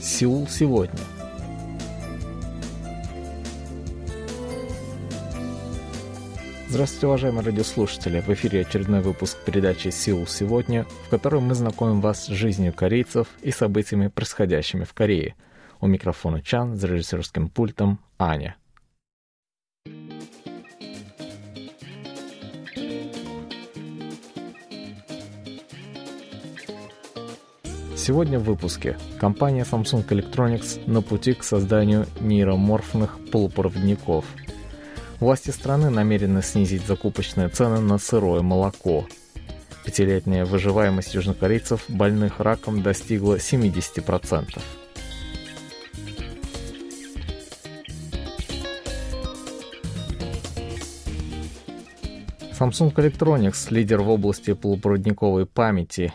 Сеул сегодня. Здравствуйте, уважаемые радиослушатели! В эфире очередной выпуск передачи «Сеул сегодня», в котором мы знакомим вас с жизнью корейцев и событиями, происходящими в Корее. У микрофона Чан, за режиссерским пультом Аня. Сегодня в выпуске. Компания Samsung Electronics на пути к созданию нейроморфных полупроводников. Власти страны намерены снизить закупочные цены на сырое молоко. Пятилетняя выживаемость южнокорейцев, больных раком, достигла 70%. Samsung Electronics – лидер в области полупроводниковой памяти.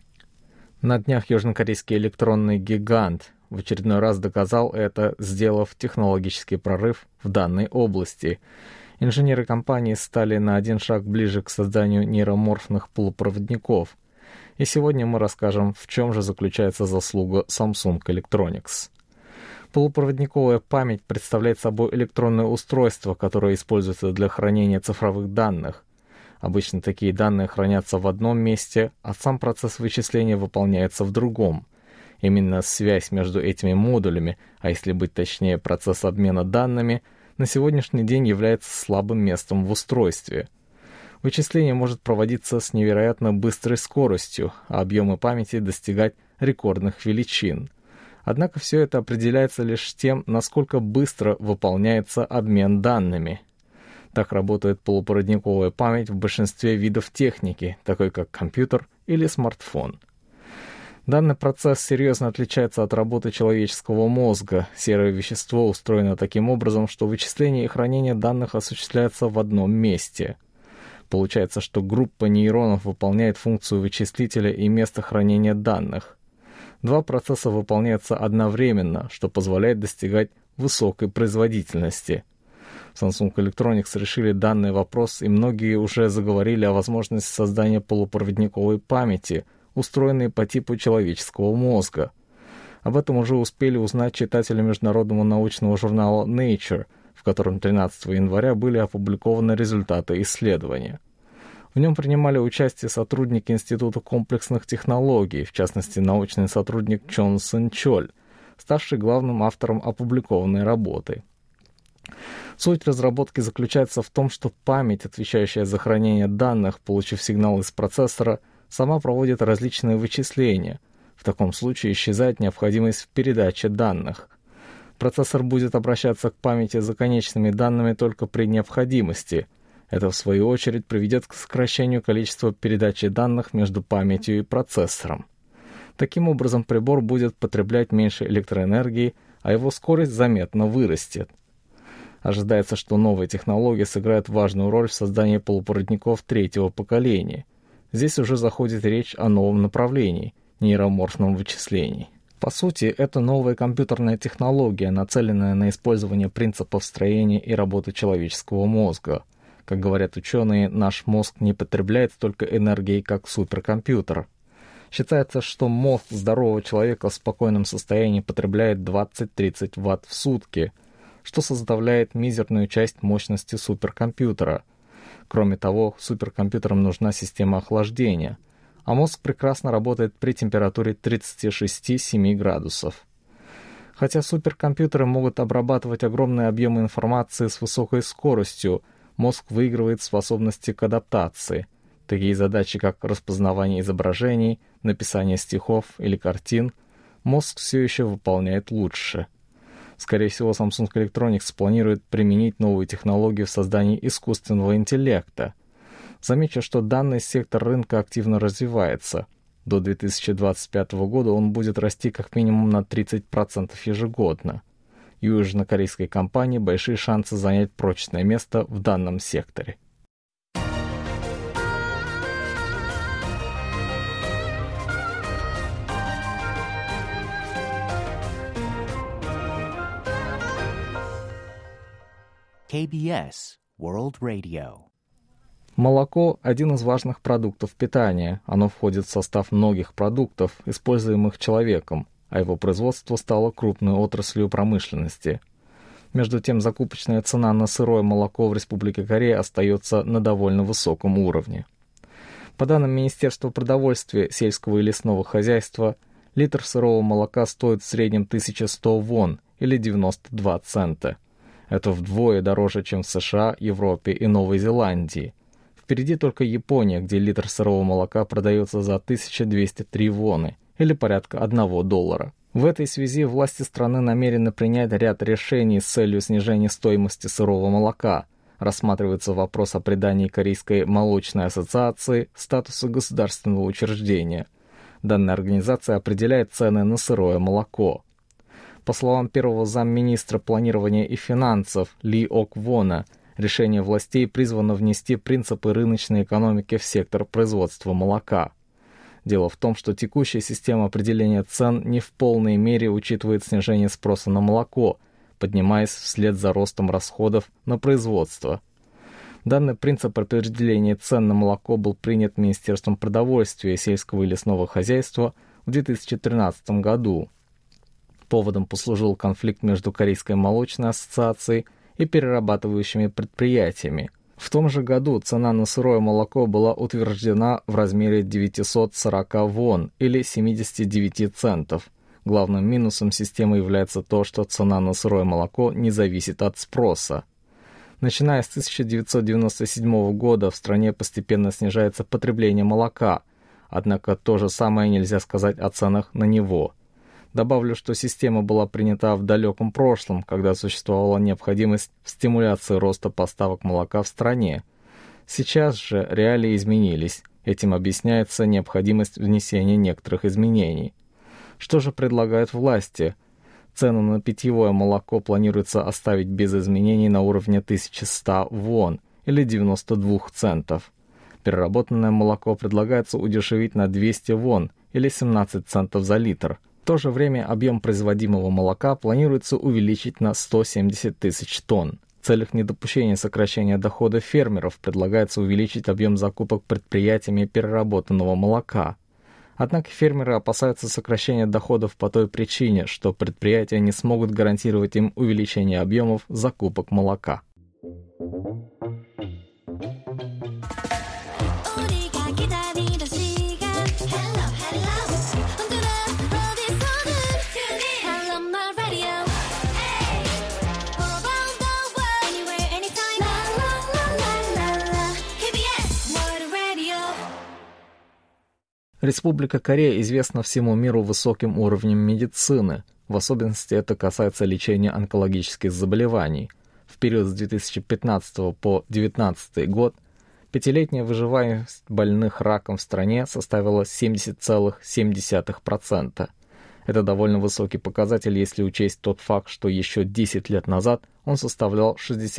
На днях южнокорейский электронный гигант в очередной раз доказал это, сделав технологический прорыв в данной области. Инженеры компании стали на один шаг ближе к созданию нейроморфных полупроводников. И сегодня мы расскажем, в чем же заключается заслуга Samsung Electronics. Полупроводниковая память представляет собой электронное устройство, которое используется для хранения цифровых данных. Обычно такие данные хранятся в одном месте, а сам процесс вычисления выполняется в другом. Именно связь между этими модулями, а если быть точнее, процесс обмена данными, на сегодняшний день является слабым местом в устройстве. Вычисление может проводиться с невероятно быстрой скоростью, а объемы памяти достигать рекордных величин. Однако все это определяется лишь тем, насколько быстро выполняется обмен данными. Так работает полупроводниковая память в большинстве видов техники, такой как компьютер или смартфон. Данный процесс серьезно отличается от работы человеческого мозга. Серое вещество устроено таким образом, что вычисление и хранение данных осуществляется в одном месте. Получается, что группа нейронов выполняет функцию вычислителя и место хранения данных. Два процесса выполняются одновременно, что позволяет достигать высокой производительности. Samsung Electronics решили данный вопрос, и многие уже заговорили о возможности создания полупроводниковой памяти, устроенной по типу человеческого мозга. Об этом уже успели узнать читатели международного научного журнала Nature, в котором 13 января были опубликованы результаты исследования. В нем принимали участие сотрудники Института комплексных технологий, в частности научный сотрудник Чон Сын Чоль, ставший главным автором опубликованной работы. Суть разработки заключается в том, что память, отвечающая за хранение данных, получив сигнал из процессора, сама проводит различные вычисления. В таком случае исчезает необходимость в передаче данных. Процессор будет обращаться к памяти за конечными данными только при необходимости. Это, в свою очередь, приведет к сокращению количества передачи данных между памятью и процессором. Таким образом, прибор будет потреблять меньше электроэнергии, а его скорость заметно вырастет. Ожидается, что новые технологии сыграют важную роль в создании полупроводников третьего поколения. Здесь уже заходит речь о новом направлении – нейроморфном вычислении. По сути, это новая компьютерная технология, нацеленная на использование принципов строения и работы человеческого мозга. Как говорят ученые, наш мозг не потребляет столько энергии, как суперкомпьютер. Считается, что мозг здорового человека в спокойном состоянии потребляет 20-30 Вт в сутки, что составляет мизерную часть мощности суперкомпьютера. Кроме того, суперкомпьютерам нужна система охлаждения, а мозг прекрасно работает при температуре 36-7 градусов. Хотя суперкомпьютеры могут обрабатывать огромные объемы информации с высокой скоростью, мозг выигрывает в способности к адаптации. Такие задачи, как распознавание изображений, написание стихов или картин, мозг все еще выполняет лучше. Скорее всего, Samsung Electronics планирует применить новую технологию в создании искусственного интеллекта. Замечу, что данный сектор рынка активно развивается. До 2025 года он будет расти как минимум на 30% ежегодно. И у южнокорейской компании большие шансы занять прочное место в данном секторе. KBS World Radio. Молоко – один из важных продуктов питания. Оно входит в состав многих продуктов, используемых человеком. а его производство стало крупной отраслью промышленности. Между тем, закупочная цена на сырое молоко в Республике Корея остается на довольно высоком уровне. По данным Министерства продовольствия, сельского и лесного хозяйства, литр сырого молока стоит в среднем 1100 вон, или 92 цента. Это вдвое дороже, чем в США, Европе и Новой Зеландии. Впереди только Япония, где литр сырого молока продается за 1203 воны, или порядка $1. В этой связи власти страны намерены принять ряд решений с целью снижения стоимости сырого молока. Рассматривается вопрос о придании Корейской молочной ассоциации статуса государственного учреждения. Данная организация определяет цены на сырое молоко. По словам первого замминистра планирования и финансов Ли Ок-Вона, решение властей призвано внести принципы рыночной экономики в сектор производства молока. Дело в том, что текущая система определения цен не в полной мере учитывает снижение спроса на молоко, поднимаясь вслед за ростом расходов на производство. Данный принцип определения цен на молоко был принят Министерством продовольствия, сельского и лесного хозяйства в 2013 году. Поводом послужил конфликт между Корейской молочной ассоциацией и перерабатывающими предприятиями. В том же году цена на сырое молоко была утверждена в размере 940 вон, или 79 центов. Главным минусом системы является то, что цена на сырое молоко не зависит от спроса. Начиная с 1997 года в стране постепенно снижается потребление молока, однако то же самое нельзя сказать о ценах на него. Добавлю, что система была принята в далеком прошлом, когда существовала необходимость в стимуляции роста поставок молока в стране. Сейчас же реалии изменились. Этим объясняется необходимость внесения некоторых изменений. Что же предлагают власти? Цену на питьевое молоко планируется оставить без изменений на уровне 1100 вон, или 92 центов. Переработанное молоко предлагается удешевить на 200 вон, или 17 центов за литр. В то же время объем производимого молока планируется увеличить на 170 тысяч тонн. В целях недопущения сокращения дохода фермеров предлагается увеличить объем закупок предприятиями переработанного молока. Однако фермеры опасаются сокращения доходов по той причине, что предприятия не смогут гарантировать им увеличение объемов закупок молока. Республика Корея известна всему миру высоким уровнем медицины. В особенности это касается лечения онкологических заболеваний. В период с 2015 по 2019 год пятилетняя выживаемость больных раком в стране составила 70,7%. Это довольно высокий показатель, если учесть тот факт, что еще 10 лет назад он составлял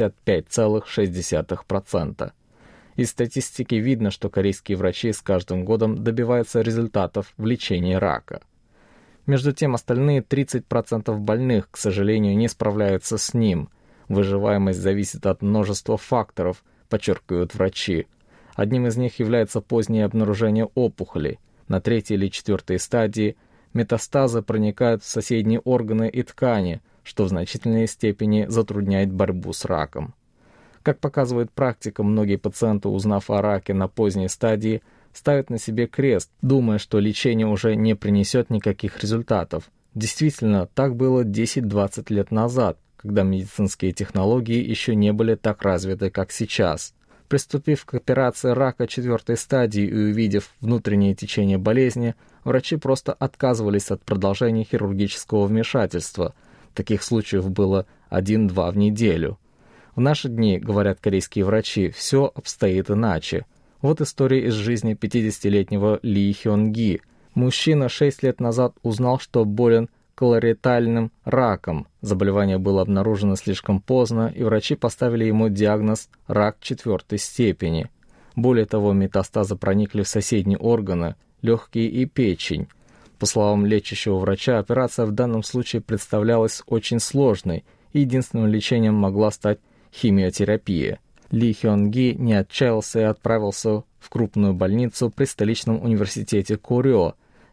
65,6%. Из статистики видно, что корейские врачи с каждым годом добиваются результатов в лечении рака. Между тем, остальные 30% больных, к сожалению, не справляются с ним. Выживаемость зависит от множества факторов, подчеркивают врачи. Одним из них является позднее обнаружение опухолей. На 3-й или 4-й стадии метастазы проникают в соседние органы и ткани, что в значительной степени затрудняет борьбу с раком. Как показывает практика, многие пациенты, узнав о раке на поздней стадии, ставят на себе крест, думая, что лечение уже не принесет никаких результатов. Действительно, так было 10-20 лет назад, когда медицинские технологии еще не были так развиты, как сейчас. Приступив к операции рака 4-й стадии и увидев внутреннее течение болезни, врачи просто отказывались от продолжения хирургического вмешательства. Таких случаев было 1-2 в неделю. В наши дни, говорят корейские врачи, все обстоит иначе. Вот история из жизни 50-летнего Ли Хён Ги. Мужчина 6 лет назад узнал, что болен колоректальным раком. Заболевание было обнаружено слишком поздно, и врачи поставили ему диагноз «рак 4-й степени». Более того, метастазы проникли в соседние органы, легкие и печень. По словам лечащего врача, операция в данном случае представлялась очень сложной, и единственным лечением могла стать химиотерапия. Ли Хён Ги не отчаялся и отправился в крупную больницу при столичном университете Корё.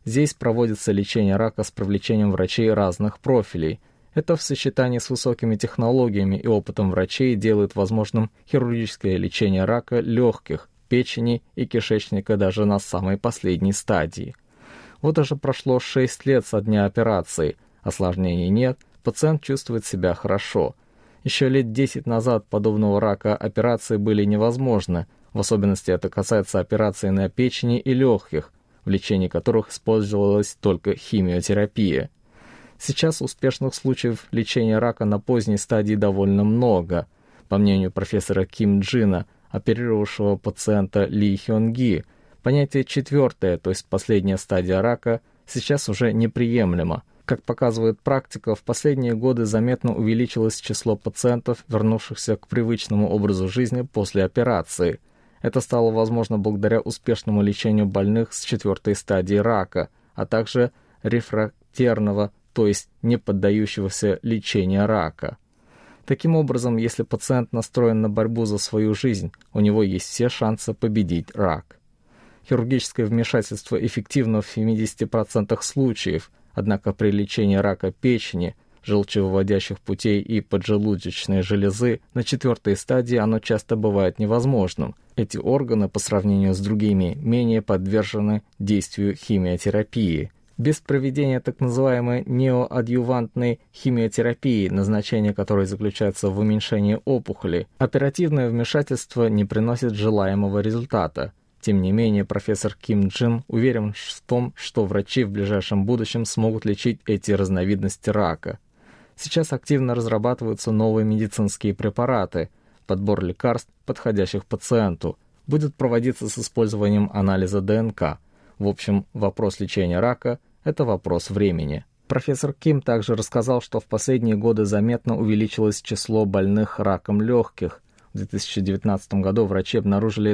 Здесь проводится лечение рака с привлечением врачей разных профилей. Это в сочетании с высокими технологиями и опытом врачей делает возможным хирургическое лечение рака легких, печени и кишечника даже на самой последней стадии. Вот уже прошло 6 лет со дня операции, осложнений нет, пациент чувствует себя хорошо. Еще лет 10 назад подобного рака операции были невозможны, в особенности это касается операций на печени и легких, в лечении которых использовалась только химиотерапия. Сейчас успешных случаев лечения рака на поздней стадии довольно много. По мнению профессора Ким Джина, оперировавшего пациента Ли Хён Ги, понятие четвертое, то есть последняя стадия рака, сейчас уже неприемлемо. Как показывает практика, в последние годы заметно увеличилось число пациентов, вернувшихся к привычному образу жизни после операции. Это стало возможно благодаря успешному лечению больных с четвертой стадии рака, а также рефрактерного, то есть не поддающегося лечению рака. Таким образом, если пациент настроен на борьбу за свою жизнь, у него есть все шансы победить рак. Хирургическое вмешательство эффективно в 70% случаев, однако при лечении рака печени, желчевыводящих путей и поджелудочной железы на четвертой стадии оно часто бывает невозможным. Эти органы, по сравнению с другими, менее подвержены действию химиотерапии. Без проведения так называемой неоадъювантной химиотерапии, назначение которой заключается в уменьшении опухоли, оперативное вмешательство не приносит желаемого результата. Тем не менее, профессор Ким Джин уверен в том, что врачи в ближайшем будущем смогут лечить эти разновидности рака. Сейчас активно разрабатываются новые медицинские препараты. Подбор лекарств, подходящих пациенту, будет проводиться с использованием анализа ДНК. В общем, вопрос лечения рака – это вопрос времени. Профессор Ким также рассказал, что в последние годы заметно увеличилось число больных раком легких. В 2019 году врачи обнаружили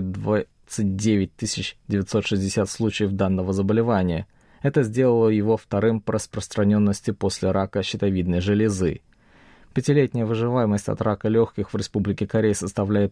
29 960 случаев данного заболевания. Это сделало его вторым по распространенности после рака щитовидной железы. Пятилетняя выживаемость от рака легких в Республике Корея составляет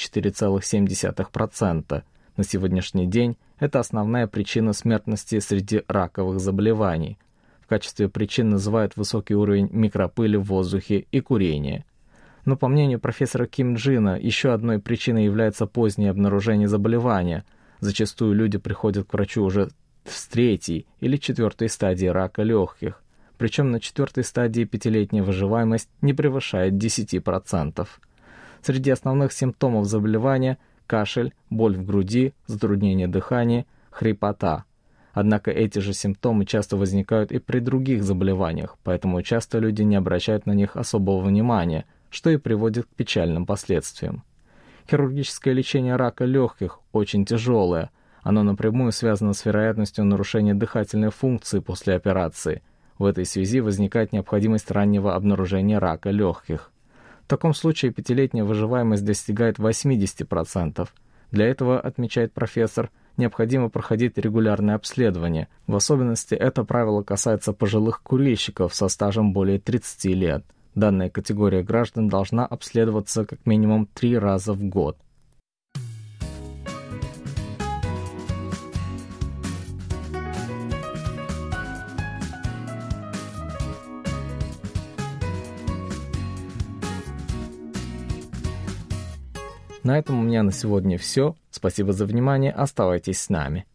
34,7%. На сегодняшний день это основная причина смертности среди раковых заболеваний. В качестве причин называют высокий уровень микропыли в воздухе и курение. Но по мнению профессора Ким Джина, еще одной причиной является позднее обнаружение заболевания. Зачастую люди приходят к врачу уже с 3-й или 4-й стадии рака легких. Причем на 4-й стадии пятилетняя выживаемость не превышает 10%. Среди основных симптомов заболевания – кашель, боль в груди, затруднение дыхания, хрипота. Однако эти же симптомы часто возникают и при других заболеваниях, поэтому часто люди не обращают на них особого внимания, что и приводит к печальным последствиям. Хирургическое лечение рака легких очень тяжелое. Оно напрямую связано с вероятностью нарушения дыхательной функции после операции. В этой связи возникает необходимость раннего обнаружения рака легких. В таком случае пятилетняя выживаемость достигает 80%. Для этого, отмечает профессор, необходимо проходить регулярное обследование. В особенности это правило касается пожилых курильщиков со стажем более 30 лет. Данная категория граждан должна обследоваться как минимум 3 раза в год. На этом у меня на сегодня все. Спасибо за внимание. Оставайтесь с нами.